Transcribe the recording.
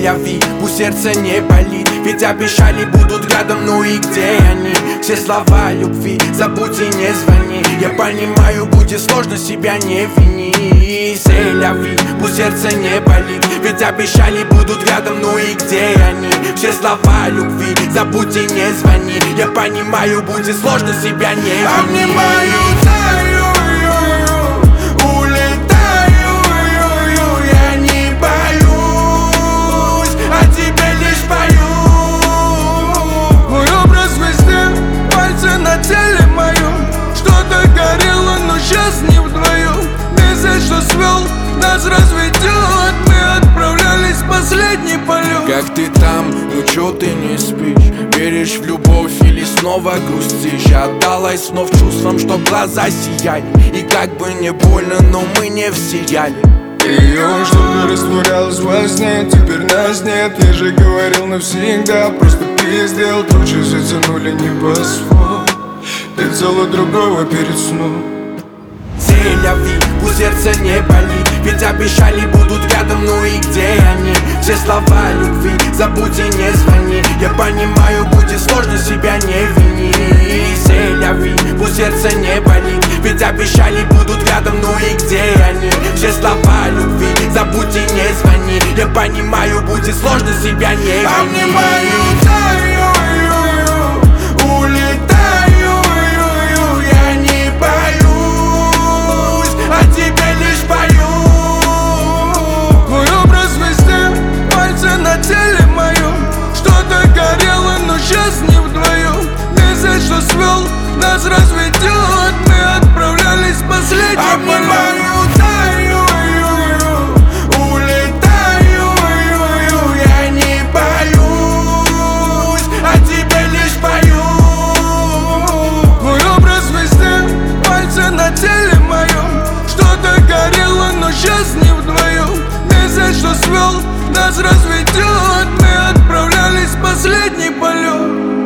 Сель-Ля-Ви, пусть сердце не болит, ведь обещали будут рядом, ну и где они? Все слова любви забудь и не звони. Я понимаю, будет сложно, себя не вини. Сель-Ля-Ви, пусть сердце не болит, ведь обещали будут рядом, ну и где они? Все слова любви забудь и не звони. Я понимаю, будет сложно, себя не вини. Обнимаю, таю, улетаю, я не боюсь, о тебе лишь пою. Твой образ везде, пальцы на теле моем. Что-то горело, но сейчас не вдвоем. Месяц, что свел, нас разведет. Мы отправлялись в последний полет. Как ты там? Ну чё ты не спишь? Веришь в любовь или снова грустишь? Отдалась снов чувствам, что глаза сияли. И как бы не больно, но мы не в сериале. Ее что-то растворялось во сне, теперь нас нет. Я же говорил навсегда, просто пиздел. Тучи затянули небосвод, ты целую другого перед сном. Сель-Ля-Ви, пусть сердце не болит, ведь обещали будут рядом, ну и где они? Все слова любви забудь и не звони. Я понимаю, будет сложно, себя не вини. Сель-Ля-Ви, пусть сердце не болит, ведь обещали будут рядом, ну и где они? Все слова любви забудь и не звони. Я понимаю, будет сложно, себя не вини. Обнимаю, таю, улетаю, я не боюсь, о тебе лишь пою. Твой образ везде, пальцы на теле моем. Что-то горело, но сейчас не вдвоем. Месяц, что свел, нас разведет. Мы отправлялись в последний полет. Обнимаю, таю, улетаю, я не боюсь, о тебе лишь пою. Твой образ везде, пальцы на теле моем. Что-то горело, но сейчас не вдвоем. Месяц, что свел, нас разведет. Мы отправлялись в последний полет.